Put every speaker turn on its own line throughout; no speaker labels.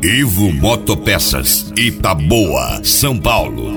Ivo Motopeças, Itaboa, São Paulo.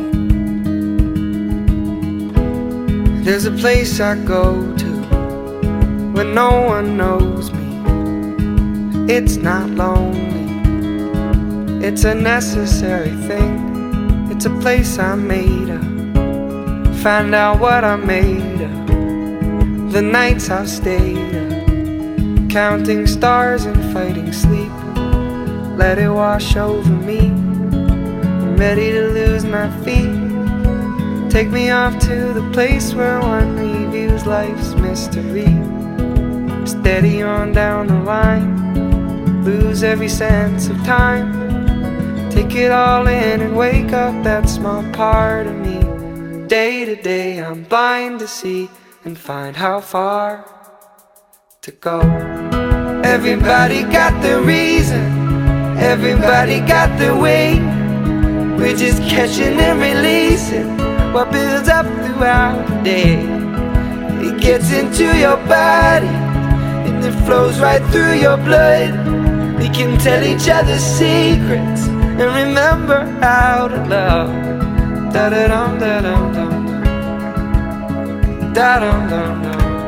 There's a place I go to when no one knows me. It's not lonely, it's a necessary thing. It's a place I made up, find out what I made of. The nights I've stayed up, counting stars and fighting sleep. Let it wash over me, I'm ready to lose my feet. Take me off to the place where one reviews life's mystery. Steady on down the line, lose every sense of time. Take it all in and wake up that small part of me. Day to day I'm blind to see and find how far to go. Everybody got the reason, everybody got the way. We're just catching and releasing what builds up throughout the day. It gets into your body and it flows right through your blood. We can tell each other secrets and remember how to love. Da-da-dum, da-dum, dum, dum. Da-dum, dum,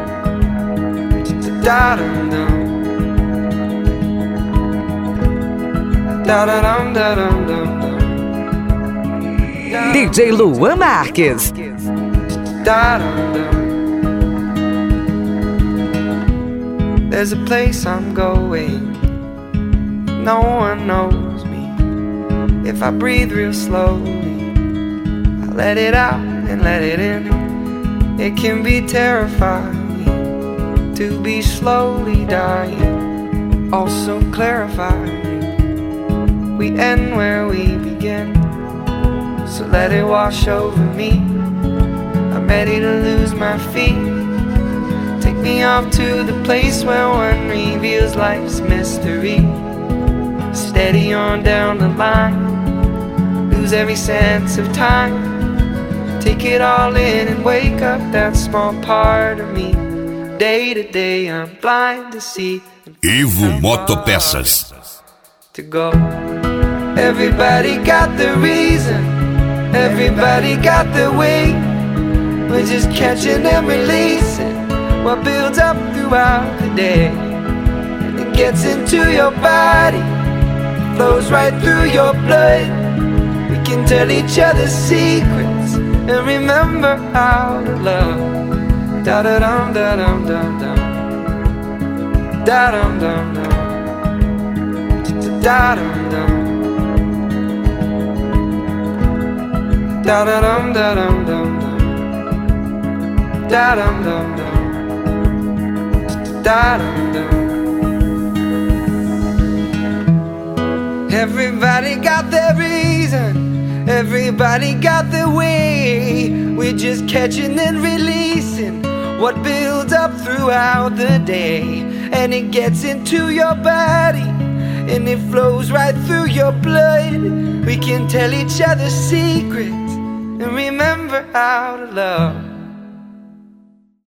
dum. Da-dum, dum. Da-da-dum, da-dum, dum, dum.
DJ Luan Marques.
There's a place I'm going, no one knows me. If I breathe real slowly, I let it out and let it in. It can be terrifying to be slowly dying, also clarifying. We end where we begin, so let it wash over me. I'm ready to lose my feet. Take me off to the place where one reveals life's mystery. Steady on down the line, lose every sense of time. Take it all in and wake up that small part of me. Day to day I'm blind to see
Ivo Motopeças
to go. Everybody got the reason, everybody got the way. We're just catching and releasing what builds up throughout the day. And it gets into your body, flows right through your blood. We can tell each other secrets and remember how to love. Da-da-dum, da-dum, dum, dum. Da-dum, dum, dum. Da-dum, dum. Da-da-dum, da-dum, dum, dum. Da-dum, dum, dum. Da-dum, dum. Everybody got their reason, everybody got their way. We're just catching and releasing what builds up throughout the day. And it gets into your body and it flows right through your blood. We can tell each other secrets and remember how to love.